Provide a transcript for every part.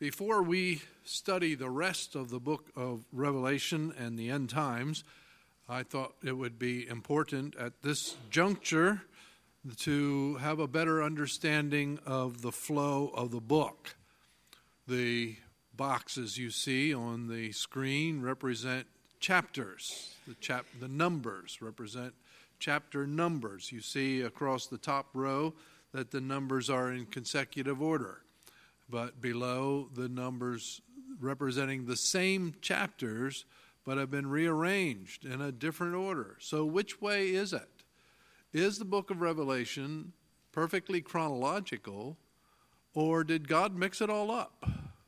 Before we study the rest of the book of Revelation and the end times, I thought it would be important at this juncture to have a better understanding of the flow of the book. The boxes you see on the screen represent chapters. The numbers represent chapter numbers. You see across the top row that the numbers are in consecutive order. But below, the numbers representing the same chapters but have been rearranged in a different order. So which way is it? Is the book of Revelation perfectly chronological, or did God mix it all up?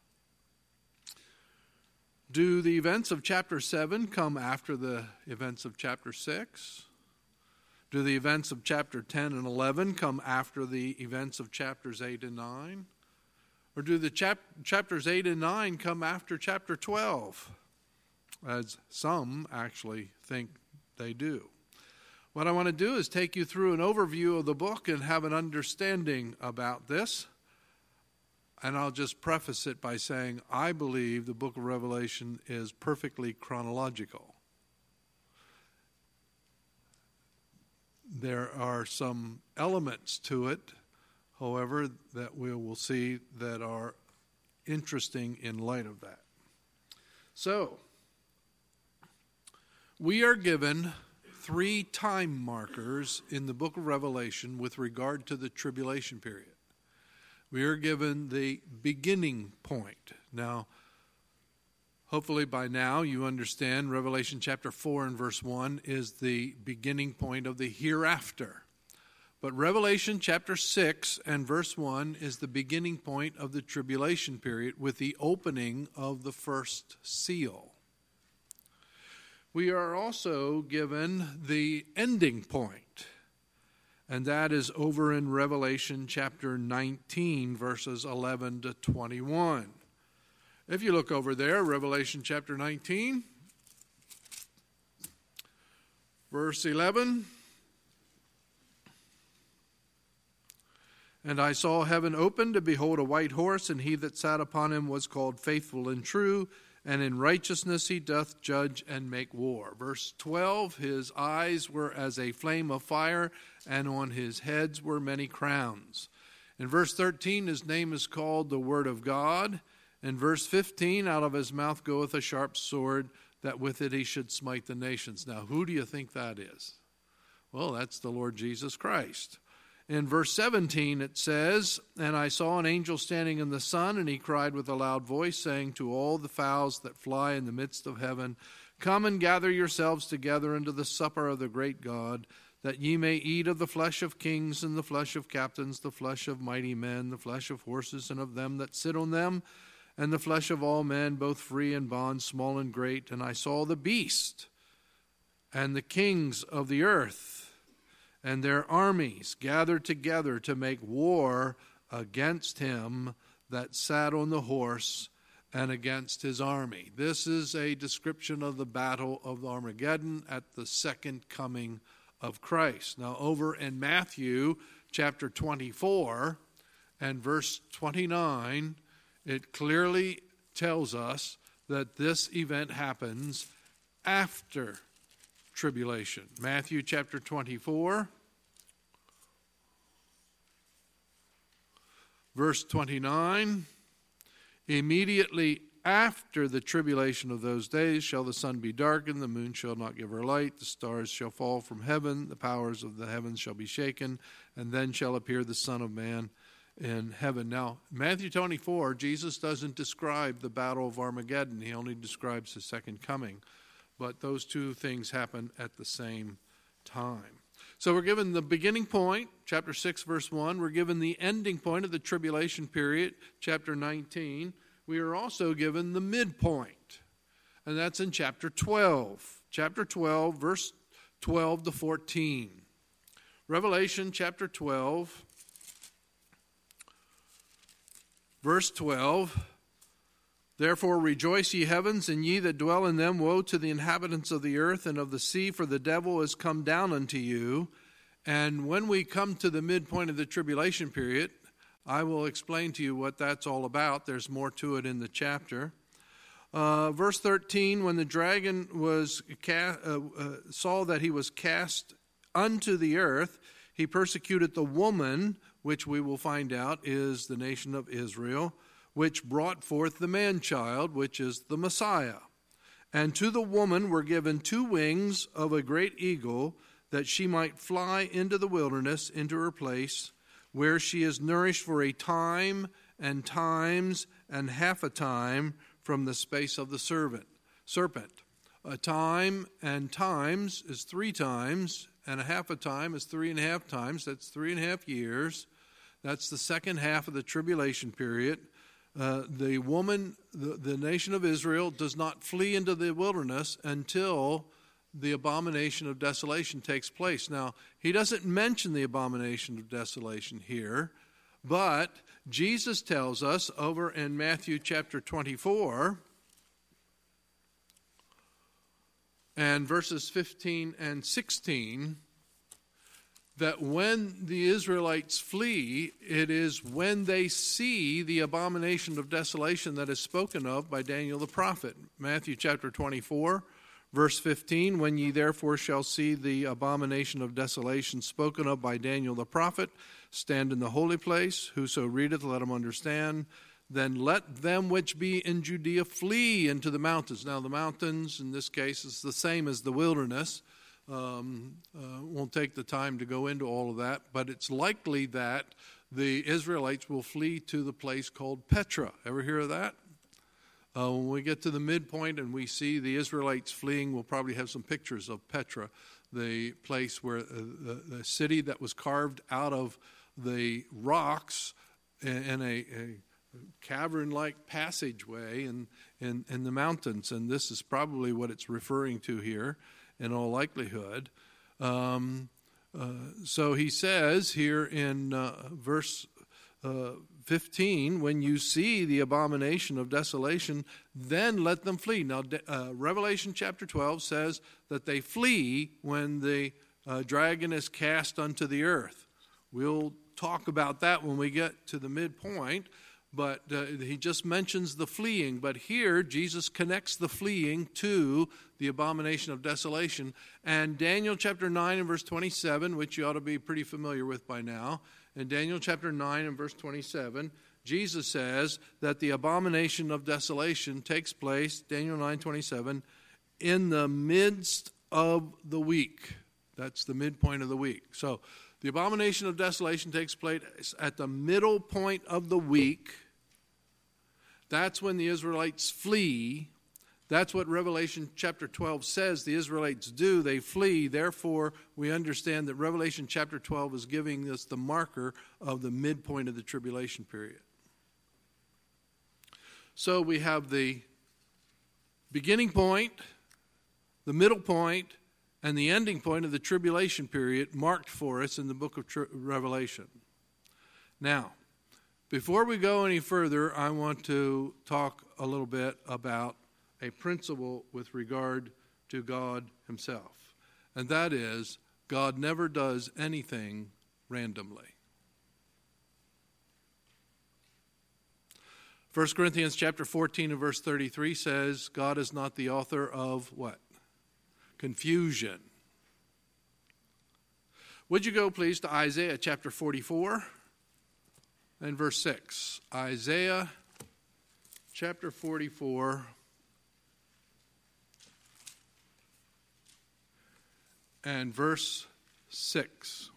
Do the events of chapter 7 come after the events of chapter 6? Do the events of chapter 10 and 11 come after the events of chapters 8 and 9? Or do the chapters 8 and 9 come after chapter 12, as some actually think they do? What I want to do is take you through an overview of the book and have an understanding about this. And I'll just preface it by saying I believe the book of Revelation is perfectly chronological. There are some elements to it, however, that we will see that are interesting in light of that. So, we are given 3 time markers in the book of Revelation with regard to the tribulation period. We are given the beginning point. Now, hopefully by now you understand Revelation chapter 4 and verse 1 is the beginning point of the hereafter. But Revelation chapter 6 and verse 1 is the beginning point of the tribulation period with the opening of the first seal. We are also given the ending point, and that is over in Revelation chapter 19, verses 11 to 21. If you look over there, Revelation chapter 19, verse 11. And I saw heaven opened, and behold a white horse, and he that sat upon him was called Faithful and True, and in righteousness he doth judge and make war. Verse 12, his eyes were as a flame of fire, and on his heads were many crowns. In verse 13, his name is called the Word of God. In verse 15, out of his mouth goeth a sharp sword, that with it he should smite the nations. Now, who do you think that is? Well, that's the Lord Jesus Christ. In verse 17 it says, And I saw an angel standing in the sun, and he cried with a loud voice, saying to all the fowls that fly in the midst of heaven, Come and gather yourselves together unto the supper of the great God, that ye may eat of the flesh of kings, and the flesh of captains, the flesh of mighty men, the flesh of horses, and of them that sit on them, and the flesh of all men, both free and bond, small and great. And I saw the beast, and the kings of the earth, and their armies gathered together to make war against him that sat on the horse and against his army. This is a description of the battle of Armageddon at the second coming of Christ. Now, over in Matthew chapter 24 and verse 29, it clearly tells us that this event happens after tribulation. Matthew chapter 24, verse 29, Immediately after the tribulation of those days shall the sun be darkened, the moon shall not give her light, the stars shall fall from heaven, the powers of the heavens shall be shaken, and then shall appear the Son of Man in heaven. Now, Matthew 24, Jesus doesn't describe the battle of Armageddon. He only describes his second coming. But those two things happen at the same time. So we're given the beginning point, chapter 6, verse 1. We're given the ending point of the tribulation period, chapter 19. We are also given the midpoint, and that's in chapter 12. Chapter 12, verse 12 to 14. Revelation chapter 12, verse 12. Therefore rejoice, ye heavens, and ye that dwell in them. Woe to the inhabitants of the earth and of the sea, for the devil is come down unto you. And when we come to the midpoint of the tribulation period, I will explain to you what that's all about. There's more to it in the chapter. Verse 13, when the dragon was saw that he was cast unto the earth, he persecuted the woman, which we will find out is the nation of Israel, which brought forth the man-child, which is the Messiah. And to the woman were given 2 wings of a great eagle, that she might fly into the wilderness, into her place, where she is nourished for a time and times and half a time from the space of the serpent. A time and times is 3 times, and a half a time is 3.5 times. That's 3.5 years. That's the second half of the tribulation period. The woman, the nation of Israel, does not flee into the wilderness until the abomination of desolation takes place. Now, he doesn't mention the abomination of desolation here, but Jesus tells us over in Matthew chapter 24 and verses 15 and 16 that when the Israelites flee, it is when they see the abomination of desolation that is spoken of by Daniel the prophet. Matthew chapter 24, verse 15, when ye therefore shall see the abomination of desolation spoken of by Daniel the prophet, stand in the holy place, whoso readeth, let him understand. Then let them which be in Judea flee into the mountains. Now the mountains, in this case, is the same as the wilderness. Won't take the time to go into all of that, but it's likely that the Israelites will flee to the place called Petra. Ever hear of that? When we get to the midpoint and we see the Israelites fleeing, we'll probably have some pictures of Petra, the place where the city that was carved out of the rocks in a cavern-like passageway in the mountains. And this is probably what it's referring to here in all likelihood. So he says here in verse 15, when you see the abomination of desolation, then let them flee. Now, Revelation chapter 12 says that they flee when the dragon is cast unto the earth. We'll talk about that when we get to the midpoint, but he just mentions the fleeing. But here, Jesus connects the fleeing to the abomination of desolation. And Daniel chapter 9 and verse 27, which you ought to be pretty familiar with by now, in Daniel chapter 9 and verse 27, Jesus says that the abomination of desolation takes place, Daniel 9:27, in the midst of the week. That's the midpoint of the week. So the abomination of desolation takes place at the middle point of the week. That's when the Israelites flee. That's what Revelation chapter 12 says the Israelites do. They flee. Therefore, we understand that Revelation chapter 12 is giving us the marker of the midpoint of the tribulation period. So we have the beginning point, the middle point, and the ending point of the tribulation period marked for us in the book of Revelation. Now, before we go any further, I want to talk a little bit about a principle with regard to God himself. And that is, God never does anything randomly. 1 Corinthians chapter 14 and verse 33 says, God is not the author of what? Confusion. Would you go, please, to Isaiah chapter 44 and verse 6. Isaiah chapter 44 and verse 6.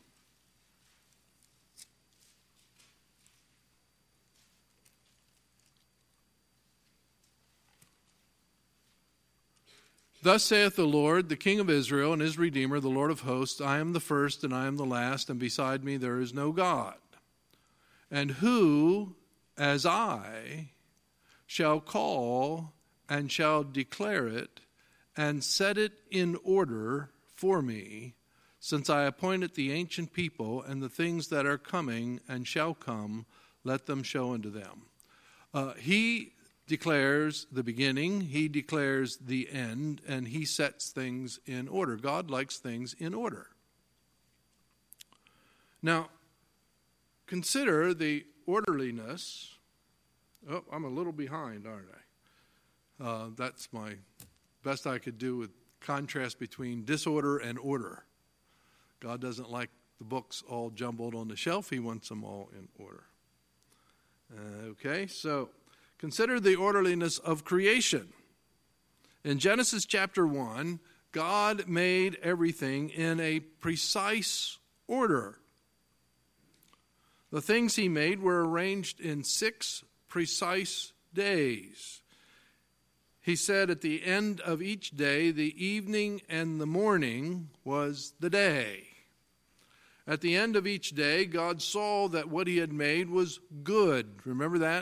Thus saith the Lord, the King of Israel and his Redeemer, the Lord of hosts, I am the first and I am the last, and beside me there is no God. And who, as I, shall call and shall declare it, and set it in order for me, since I appointed the ancient people and the things that are coming and shall come, let them show unto them. He declares the beginning, he declares the end, and he sets things in order. God likes things in order. Now, consider the orderliness. Oh, I'm a little behind, aren't I? That's my best I could do with contrast between disorder and order. God doesn't like the books all jumbled on the shelf. He wants them all in order. Okay, so consider the orderliness of creation. In Genesis chapter 1, God made everything in a precise order. The things he made were arranged in 6 precise days. He said at the end of each day, the evening and the morning was the day. At the end of each day, God saw that what he had made was good. Remember that?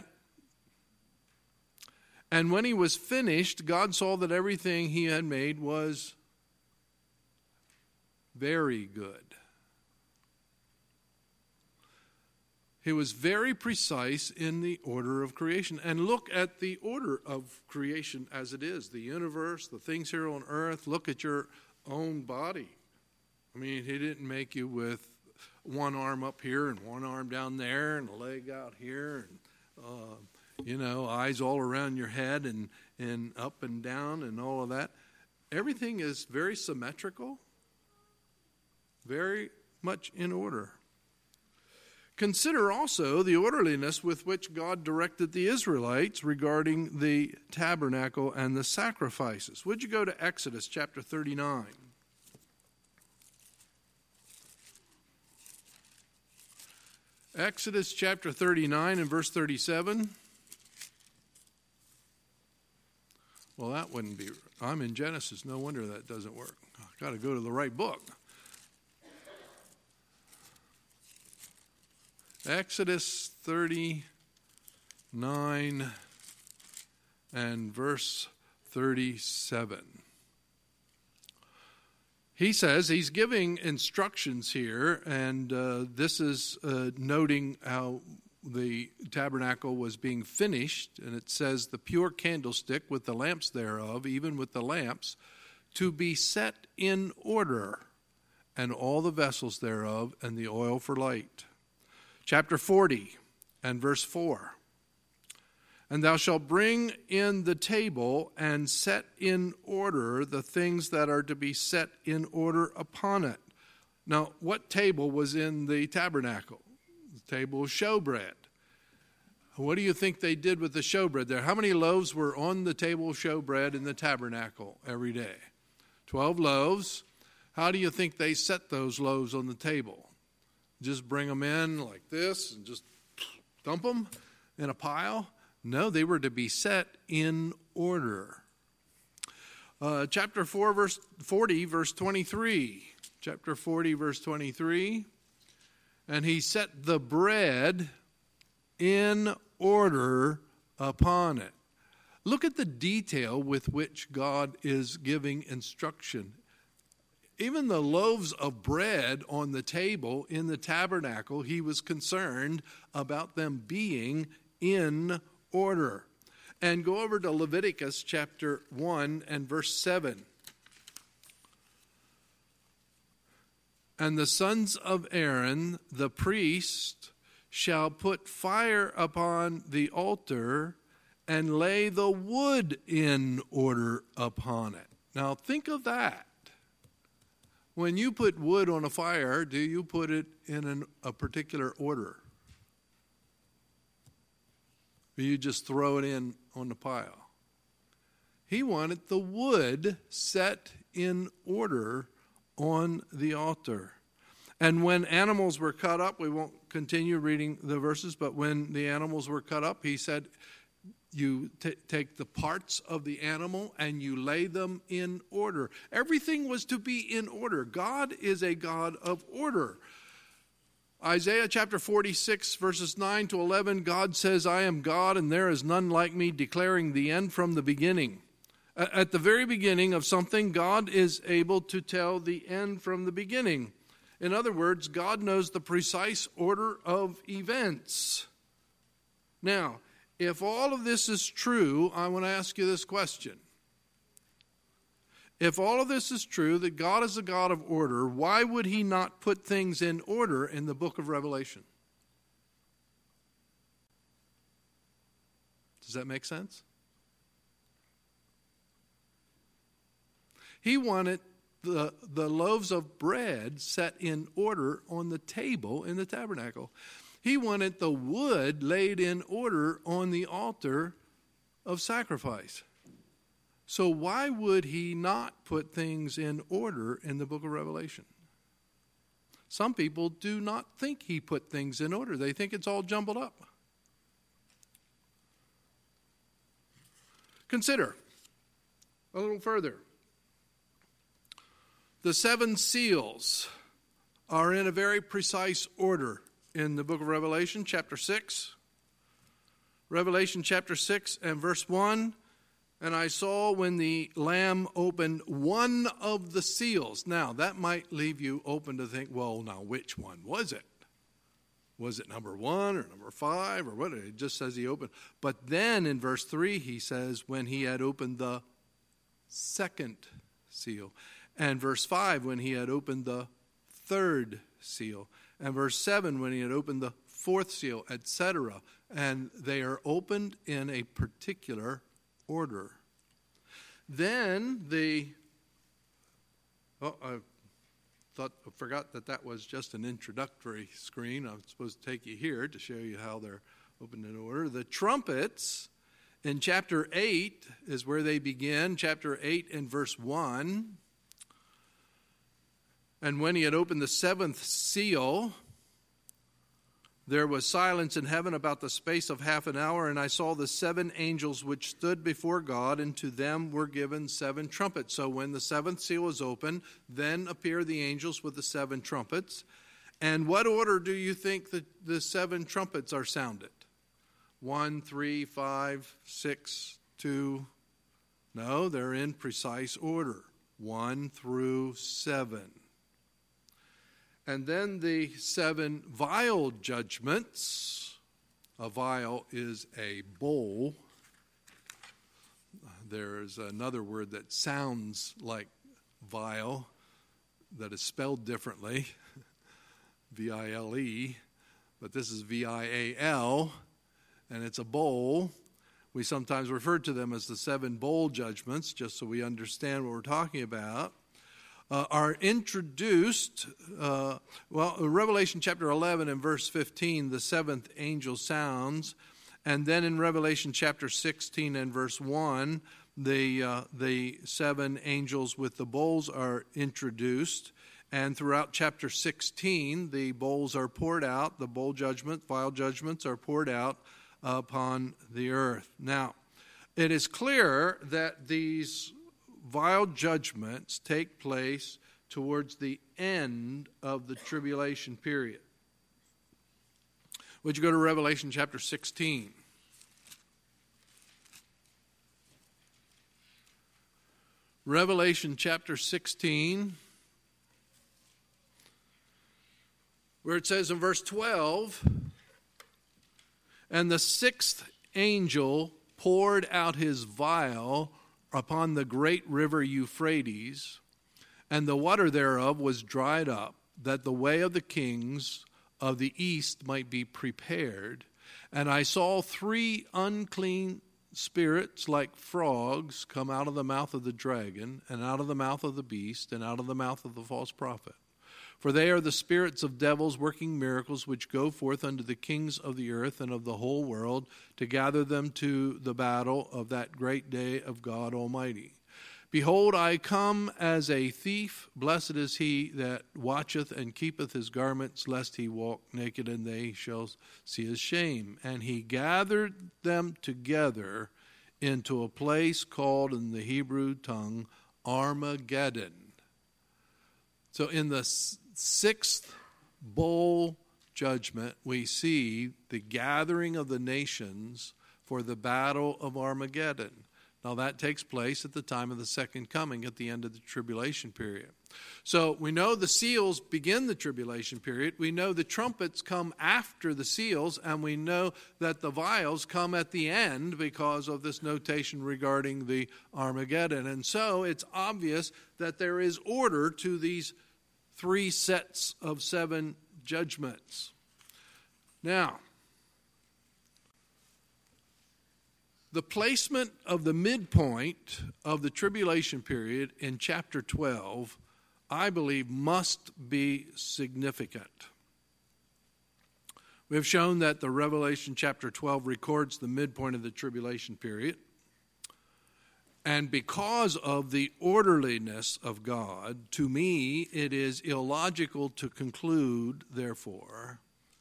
And when he was finished, God saw that everything he had made was very good. He was very precise in the order of creation. And look at the order of creation as it is. The universe, the things here on earth. Look at your own body. I mean, he didn't make you with one arm up here and one arm down there and a leg out here and, eyes all around your head and up and down and all of that. Everything is very symmetrical, very much in order. Consider also the orderliness with which God directed the Israelites regarding the tabernacle and the sacrifices. Would you go to Exodus chapter 39? Exodus chapter 39 and verse 37. Well, that wouldn't be. I'm in Genesis. No wonder that doesn't work. I've got to go to the right book. Exodus 39 and verse 37. He says, he's giving instructions here, and this is noting how the tabernacle was being finished, and it says, the pure candlestick with the lamps thereof, even with the lamps, to be set in order, and all the vessels thereof, and the oil for light. Chapter 40 and verse 4. And thou shalt bring in the table and set in order the things that are to be set in order upon it. Now, what table was in the tabernacle? The table of showbread. What do you think they did with the showbread there? How many loaves were on the table of showbread in the tabernacle every day? 12 loaves. How do you think they set those loaves on the table? Just bring them in like this and just dump them in a pile? No, they were to be set in order. Chapter 4, verse 40, verse 23. Chapter 40, verse 23. And he set the bread in order upon it. Look at the detail with which God is giving instruction. Even the loaves of bread on the table in the tabernacle, he was concerned about them being in order. And go over to Leviticus chapter 1 and verse 7. And the sons of Aaron, the priest, shall put fire upon the altar and lay the wood in order upon it. Now think of that. When you put wood on a fire, do you put it in a particular order? Or you just throw it in on the pile? He wanted the wood set in order on the altar. And when animals were cut up, we won't continue reading the verses, but when the animals were cut up, he said, you take the parts of the animal and you lay them in order. Everything was to be in order. God is a God of order. Isaiah chapter 46, verses 9 to 11, God says, I am God and there is none like me, declaring the end from the beginning. At the very beginning of something, God is able to tell the end from the beginning. In other words, God knows the precise order of events. Now, if all of this is true, I want to ask you this question. If all of this is true, that God is a God of order, why would he not put things in order in the book of Revelation? Does that make sense? He wanted the loaves of bread set in order on the table in the tabernacle. He wanted the wood laid in order on the altar of sacrifice. So why would he not put things in order in the book of Revelation? Some people do not think he put things in order. They think it's all jumbled up. Consider a little further. The 7 seals are in a very precise order in the book of Revelation, chapter 6. Revelation chapter 6 and verse 1. And I saw when the Lamb opened one of the seals. Now, that might leave you open to think, well, now, which one was it? Was it number 1 or number 5 or what? It just says he opened. But then in verse 3, he says, when he had opened the second seal. And verse 5, when he had opened the third seal. And verse 7, when he had opened the fourth seal, etc. And they are opened in a particular order. Then I forgot that was just an introductory screen. I'm supposed to take you here to show you how they're opened in order. The trumpets in chapter 8 is where they begin. Chapter 8 and verse 1. And when he had opened the 7th seal, there was silence in heaven about the space of half an hour, and I saw the 7 angels which stood before God, and to them were given 7 trumpets. So when the 7th seal was opened, then appear the angels with the 7 trumpets. And what order do you think the 7 trumpets are sounded? 1, 3, 5, 6, 2. No, they're in precise order. 1 through 7. And then the 7 vial judgments. A vial is a bowl. There's another word that sounds like vial that is spelled differently, V-I-L-E, but this is V-I-A-L, and it's a bowl. We sometimes refer to them as the 7 bowl judgments, just so we understand what we're talking about. Are introduced, Revelation chapter 11 and verse 15, the 7th angel sounds, and then in Revelation chapter 16 and verse 1, the 7 angels with the bowls are introduced, and throughout chapter 16, the bowls are poured out, the bowl judgment, vial judgments are poured out upon the earth. Now, it is clear that these vial judgments take place towards the end of the tribulation period. Would you go to Revelation chapter 16? Revelation chapter 16, where it says in verse 12, and the 6th angel poured out his vial upon the great river Euphrates, and the water thereof was dried up, that the way of the kings of the east might be prepared. And I saw 3 unclean spirits like frogs come out of the mouth of the dragon, and out of the mouth of the beast, and out of the mouth of the false prophet. For they are the spirits of devils working miracles, which go forth unto the kings of the earth and of the whole world, to gather them to the battle of that great day of God Almighty. Behold, I come as a thief. Blessed is he that watcheth and keepeth his garments, lest he walk naked, and they shall see his shame. And he gathered them together into a place called in the Hebrew tongue Armageddon. So in the 6th bowl judgment, we see the gathering of the nations for the battle of Armageddon. Now that takes place at the time of the second coming, at the end of the tribulation period. So we know the seals begin the tribulation period. We know the trumpets come after the seals, and we know that the vials come at the end because of this notation regarding the Armageddon. And so it's obvious that there is order to these 3 sets of 7 judgments. Now, The placement of the midpoint of the tribulation period in chapter 12, I believe, must be significant. We have shown that the Revelation chapter 12 records the midpoint of the tribulation period. And because of the orderliness of God, to me, it is illogical to conclude, therefore,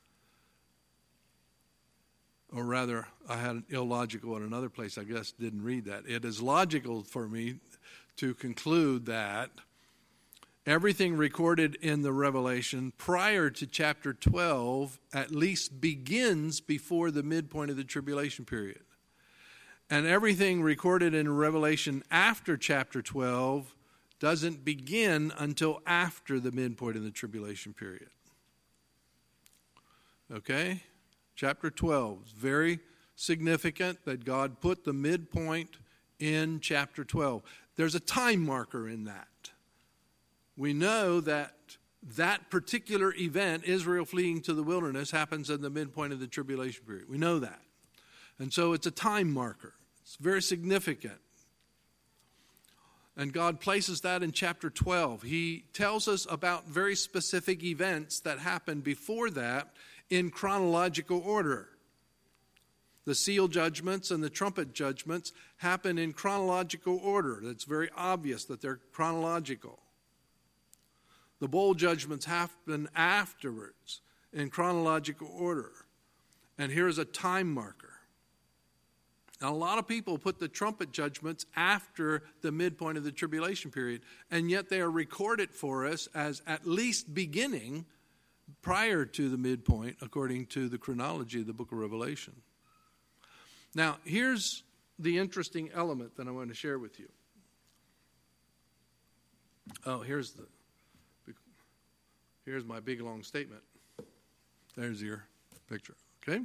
or rather, I had illogical in another place, I guess, didn't read that. It is logical for me to conclude that everything recorded in the Revelation prior to chapter 12 at least begins before the midpoint of the tribulation period. And everything recorded in Revelation after chapter 12 doesn't begin until after the midpoint of the tribulation period. Okay? Chapter 12 is very significant that God put the midpoint in chapter 12. There's a time marker in that. We know that that particular event, Israel fleeing to the wilderness, happens in the midpoint of the tribulation period. We know that. And so it's a time marker. It's very significant. And God places that in chapter 12. He tells us about very specific events that happened before that in chronological order. The seal judgments and the trumpet judgments happen in chronological order. It's very obvious that they're chronological. The bowl judgments happen afterwards in chronological order. And here's a time marker. Now, a lot of people put the trumpet judgments after the midpoint of the tribulation period, and yet they are recorded for us as at least beginning prior to the midpoint, according to the chronology of the book of Revelation. Now, here's the interesting element that I want to share with you. Oh, here's my big long statement. There's your picture, okay?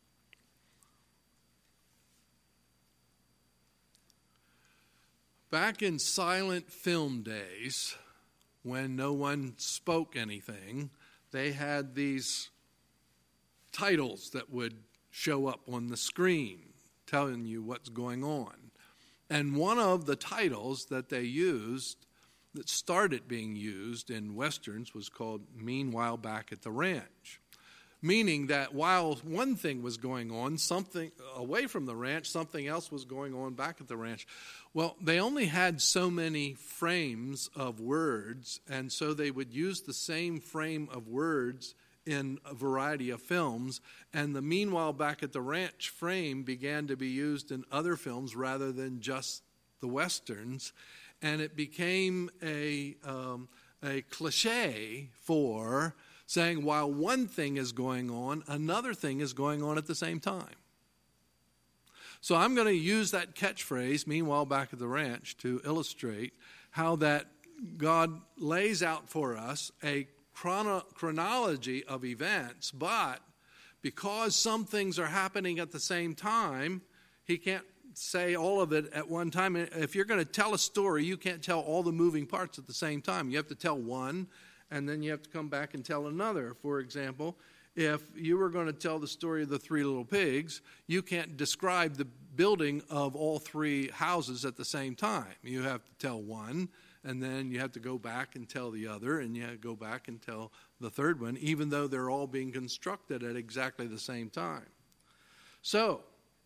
Back in silent film days, when no one spoke anything, they had these titles that would show up on the screen telling you what's going on. And one of the titles that they used, that started being used in Westerns, was called Meanwhile Back at the Ranch. Meaning that while one thing was going on, something away from the ranch, something else was going on back at the ranch. Well, they only had so many frames of words, and so they would use the same frame of words in a variety of films, and the Meanwhile Back at the Ranch frame began to be used in other films rather than just the Westerns, and it became a cliche for saying while one thing is going on, another thing is going on at the same time. So I'm going to use that catchphrase, Meanwhile Back at the Ranch, to illustrate how that God lays out for us a chronology of events, but because some things are happening at the same time, he can't say all of it at one time. If you're going to tell a story, you can't tell all the moving parts at the same time. You have to tell one, and then you have to come back and tell another. For example, if you were going to tell the story of the three little pigs, you can't describe the building of all three houses at the same time. You have to tell one, and then you have to go back and tell the other, and you have to go back and tell the third one, even though they're all being constructed at exactly the same time. So,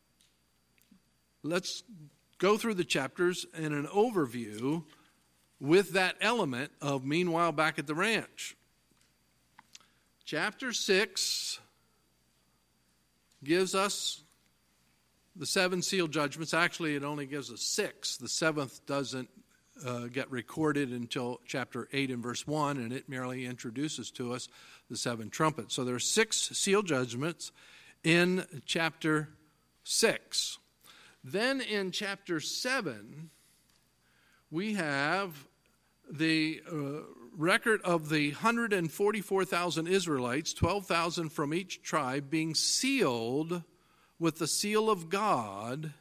let's go through the chapters in an overview with that element of Meanwhile Back at the Ranch. Chapter 6 gives us the seven seal judgments. Actually, it only gives us 6. The seventh doesn't get recorded until chapter 8 and verse 1, and it merely introduces to us the 7 trumpets. So there are 6 seal judgments in chapter 6. Then in chapter 7, we have the record of the 144,000 Israelites, 12,000 from each tribe, being sealed with the seal of God.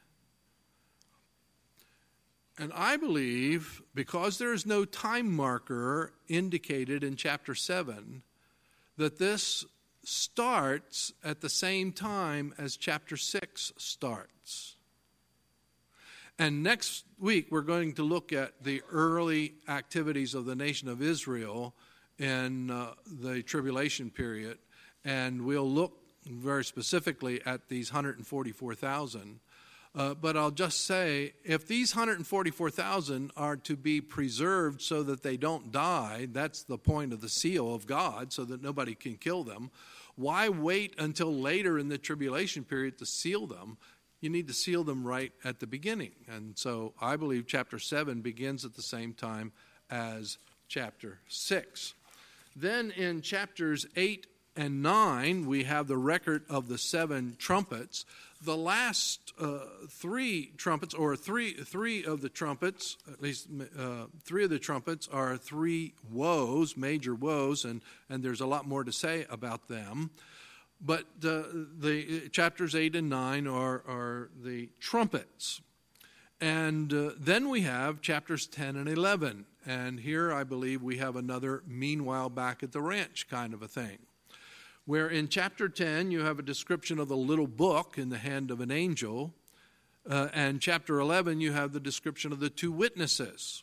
And I believe, because there is no time marker indicated in chapter 7, that this starts at the same time as chapter 6 starts. And next week, we're going to look at the early activities of the nation of Israel in the tribulation period. And we'll look very specifically at these 144,000. But I'll just say, if these 144,000 are to be preserved so that they don't die, that's the point of the seal of God, so that nobody can kill them. Why wait until later in the tribulation period to seal them? You need to seal them right at the beginning. And so I believe chapter 7 begins at the same time as chapter 6. Then in chapters 8 and 9, we have the record of the 7 trumpets. The last 3 trumpets, or three of the trumpets, at least 3 of the trumpets, are 3 woes, major woes, and there's a lot more to say about them. But the chapters 8 and 9 are the trumpets. And then we have chapters 10 and 11. And here I believe we have another meanwhile back at the ranch kind of a thing, where in chapter 10 you have a description of the little book in the hand of an angel, and chapter 11 you have the description of the 2 witnesses.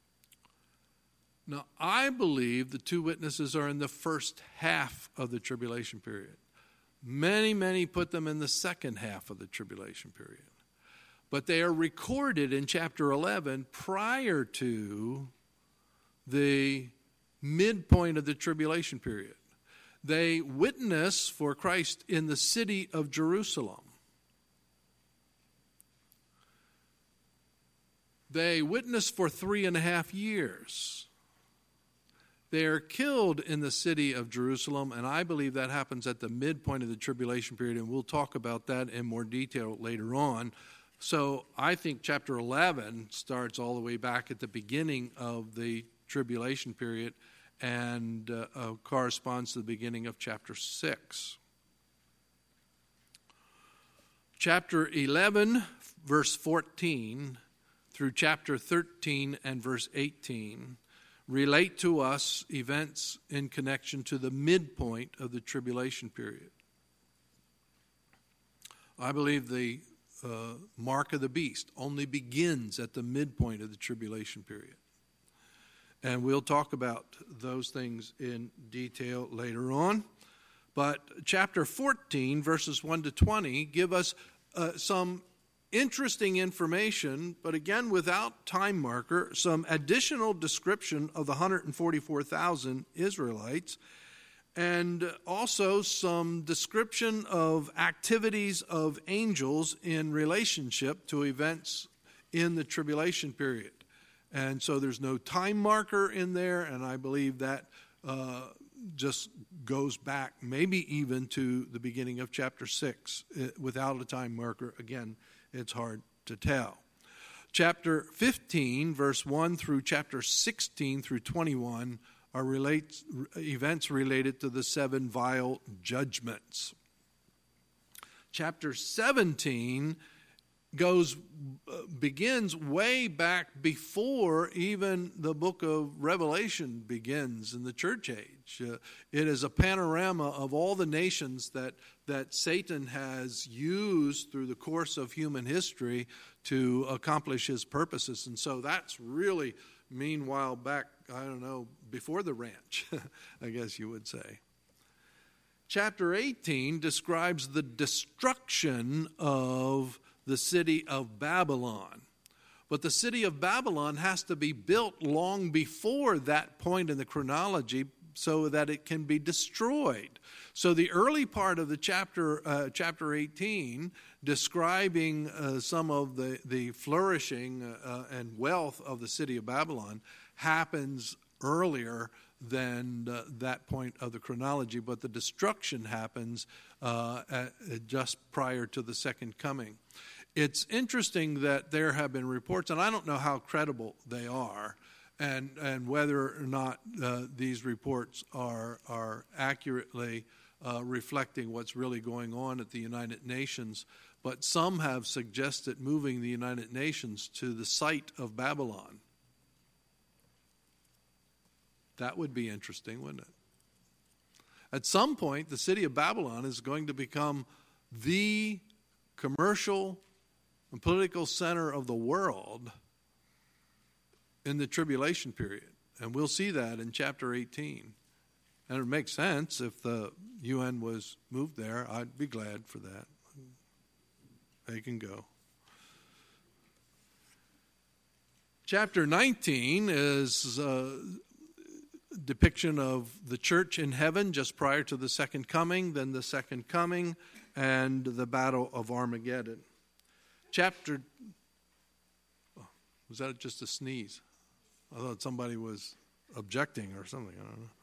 Now, I believe the 2 witnesses are in the first half of the tribulation period. Many put them in the second half of the tribulation period. But they are recorded in chapter 11 prior to the midpoint of the tribulation period. They witness for Christ in the city of Jerusalem. They witness for 3.5 years. They are killed in the city of Jerusalem, and I believe that happens at the midpoint of the tribulation period, and we'll talk about that in more detail later on. So I think chapter 11 starts all the way back at the beginning of the tribulation period and corresponds to the beginning of chapter 6. Chapter 11, verse 14, through chapter 13 and verse 18 relate to us events in connection to the midpoint of the tribulation period. I believe the mark of the beast only begins at the midpoint of the tribulation period. And we'll talk about those things in detail later on. But chapter 14, verses 1 to 20, give us some interesting information, but again without time marker, some additional description of the 144,000 Israelites, and also some description of activities of angels in relationship to events in the tribulation period. And so there's no time marker in there, and I believe that just goes back maybe even to the beginning of chapter 6. Without a time marker, again, it's hard to tell. Chapter 15, verse 1 through chapter 16 through 21 are events related to the 7 vial judgments. Chapter 17 begins way back before even the book of Revelation begins in the church age. It is a panorama of all the nations that Satan has used through the course of human history to accomplish his purposes. And so that's really, meanwhile, back, before the ranch, I guess you would say. Chapter 18 describes the destruction of the city of Babylon. But the city of Babylon has to be built long before that point in the chronology so that it can be destroyed. So the early part of the chapter 18, describing some of the flourishing and wealth of the city of Babylon, happens earlier than that point of the chronology, but the destruction happens just prior to the second coming. It's interesting that there have been reports, and I don't know how credible they are, and whether or not these reports are accurately reflecting what's really going on at the United Nations, but some have suggested moving the United Nations to the site of Babylon. That would be interesting, wouldn't it? At some point, the city of Babylon is going to become the commercial a political center of the world in the tribulation period. And we'll see that in chapter 18. And it makes sense if the UN was moved there. I'd be glad for that. They can go. Chapter 19 is a depiction of the church in heaven just prior to the second coming, then the second coming, and the battle of Armageddon. Was that just a sneeze? I thought somebody was objecting or something. I don't know.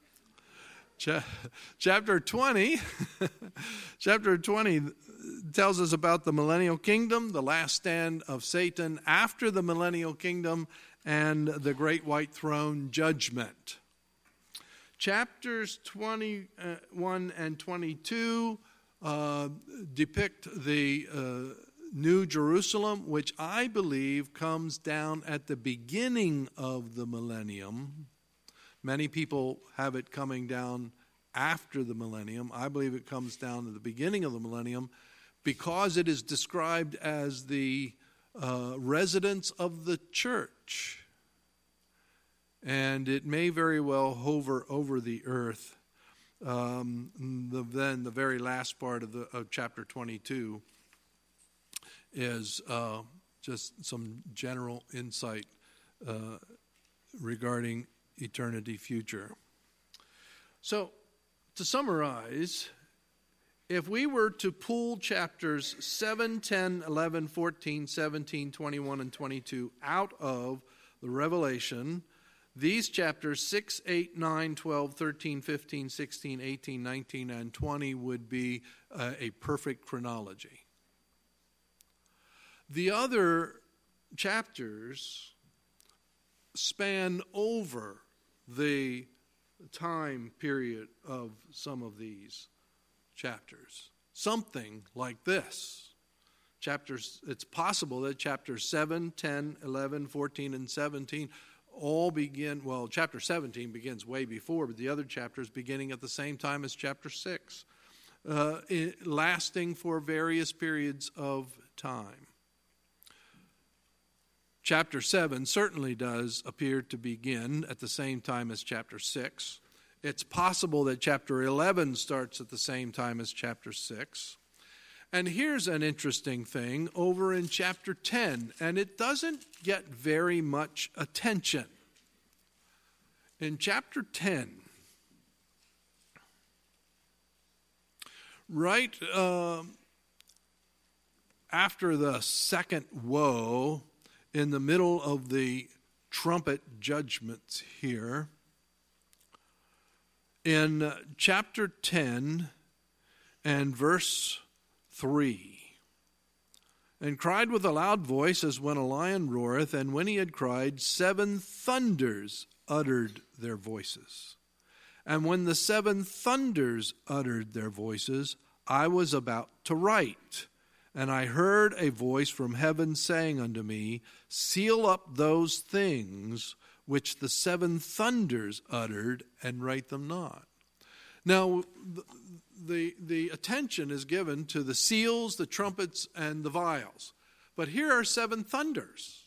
Chapter 20 chapter 20 tells us about the millennial kingdom, the last stand of Satan after the millennial kingdom, and the great white throne judgment. Chapters 21 and 22 depict the New Jerusalem, which I believe comes down at the beginning of the millennium. Many people have it coming down after the millennium. I believe it comes down at the beginning of the millennium because it is described as the residence of the church. And it may very well hover over the earth. Then the very last part of chapter 22 is just some general insight regarding eternity future. So, to summarize, if we were to pull chapters 7, 10, 11, 14, 17, 21, and 22 out of the Revelation, these chapters 6, 8, 9, 12, 13, 15, 16, 18, 19, and 20 would be a perfect chronology. The other chapters span over the time period of some of these chapters. Something like this. It's possible that chapters 7, 10, 11, 14, and 17 all begin, chapter 17 begins way before, but the other chapters beginning at the same time as chapter 6, lasting for various periods of time. Chapter 7 certainly does appear to begin at the same time as chapter 6. It's possible that chapter 11 starts at the same time as chapter 6. And here's an interesting thing over in chapter 10, and it doesn't get very much attention. In chapter 10, right after the second woe, in the middle of the trumpet judgments here, in chapter 10 and verse 3, and cried with a loud voice as when a lion roareth, and when he had cried, 7 thunders uttered their voices. And when the 7 thunders uttered their voices, I was about to write. And I heard a voice from heaven saying unto me, seal up those things which the 7 thunders uttered, and write them not. Now, the attention is given to the seals, the trumpets, and the vials. But here are 7 thunders.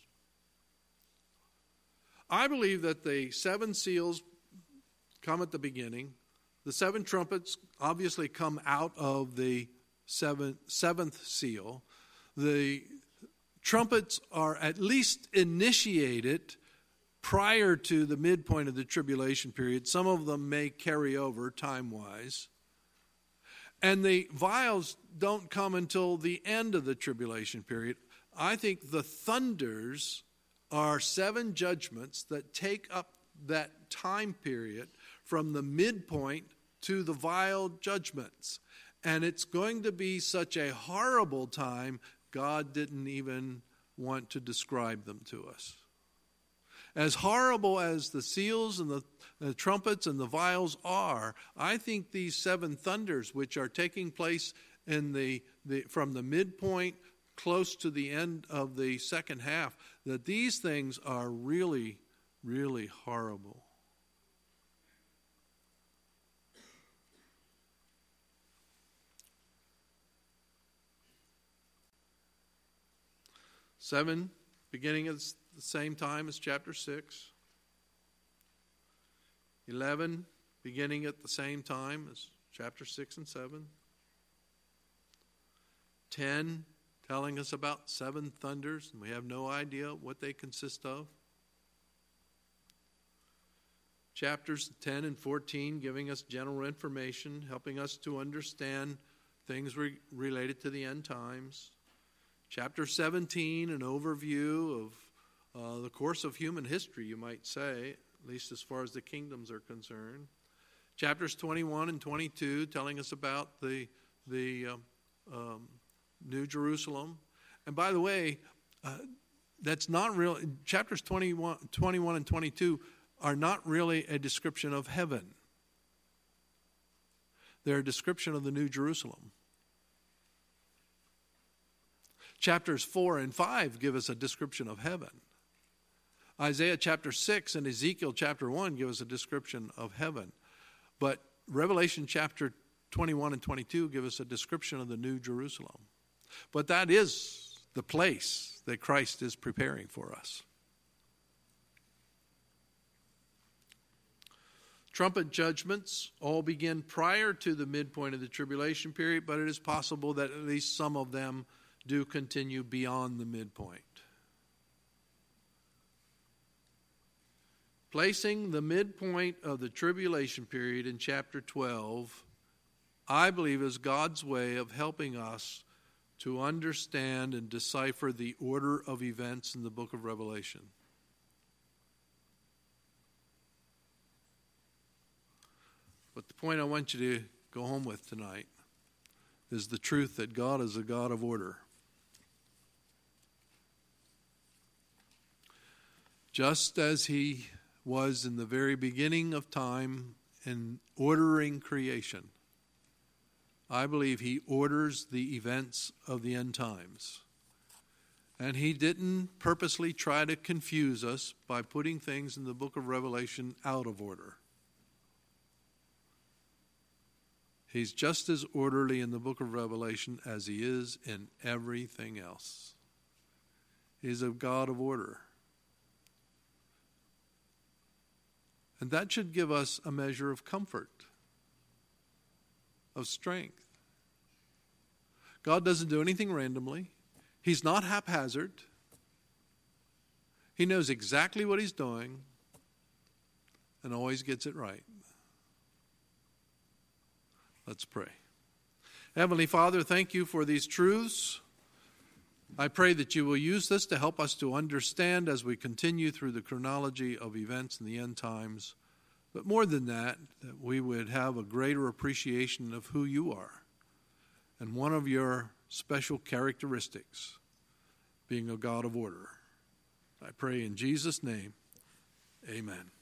I believe that the 7 seals come at the beginning. The 7 trumpets obviously come out of the seventh seal. The trumpets are at least initiated prior to the midpoint of the tribulation period. Some of them may carry over time-wise. And the vials don't come until the end of the tribulation period. I think the thunders are 7 judgments that take up that time period from the midpoint to the vial judgments. And it's going to be such a horrible time, God didn't even want to describe them to us. As horrible as the seals and the trumpets and the vials are, I think these 7 thunders, which are taking place in from the midpoint close to the end of the second half, that these things are really, really horrible. 7 beginning at the same time as chapter 6. 11 beginning at the same time as chapter 6 and 7. 10 telling us about 7 thunders, and we have no idea what they consist of. Chapters 10 and 14 giving us general information, helping us to understand things related to the end times. Chapter 17, an overview of the course of human history, you might say, at least as far as the kingdoms are concerned. Chapters 21 and 22 telling us about the New Jerusalem. And by the way, that's not real. Chapters 21 and 22 are not really a description of heaven. They're a description of the New Jerusalem. Chapters 4 and 5 give us a description of heaven. Isaiah chapter 6 and Ezekiel chapter 1 give us a description of heaven. But Revelation chapter 21 and 22 give us a description of the New Jerusalem. But that is the place that Christ is preparing for us. Trumpet judgments all begin prior to the midpoint of the tribulation period, but it is possible that at least some of them do continue beyond the midpoint. Placing the midpoint of the tribulation period in chapter 12, I believe, is God's way of helping us to understand and decipher the order of events in the book of Revelation. But the point I want you to go home with tonight is the truth that God is a God of order. Just as He was in the very beginning of time in ordering creation, I believe He orders the events of the end times. And He didn't purposely try to confuse us by putting things in the book of Revelation out of order. He's just as orderly in the book of Revelation as He is in everything else. He's a God of order. And that should give us a measure of comfort, of strength. God doesn't do anything randomly. He's not haphazard. He knows exactly what He's doing and always gets it right. Let's pray. Heavenly Father, thank You for these truths. I pray that You will use this to help us to understand as we continue through the chronology of events in the end times. But more than that, that we would have a greater appreciation of who You are and one of Your special characteristics, being a God of order. I pray in Jesus' name, amen.